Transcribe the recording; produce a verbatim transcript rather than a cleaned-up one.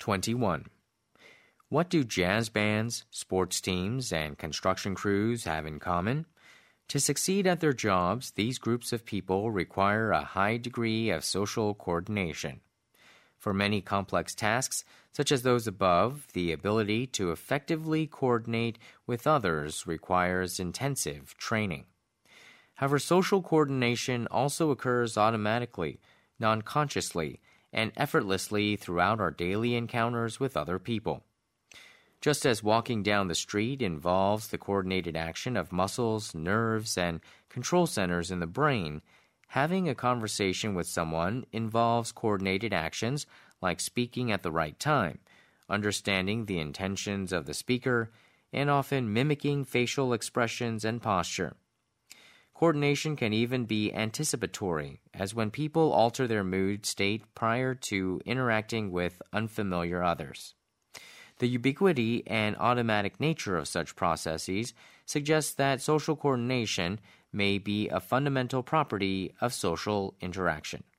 twenty-one. What do jazz bands, sports teams, and construction crews have in common? To succeed at their jobs, these groups of people require a high degree of social coordination. For many complex tasks, such as those above, the ability to effectively coordinate with others requires intensive training. However, social coordination also occurs automatically, non-consciously, and effortlessly throughout our daily encounters with other people. Just as walking down the street involves the coordinated action of muscles, nerves, and control centers in the brain, having a conversation with someone involves coordinated actions like speaking at the right time, understanding the intentions of the speaker, and often mimicking facial expressions and posture. Coordination can even be anticipatory, as when people alter their mood state prior to interacting with unfamiliar others. The ubiquity and automatic nature of such processes suggests that social coordination may be a fundamental property of social interaction.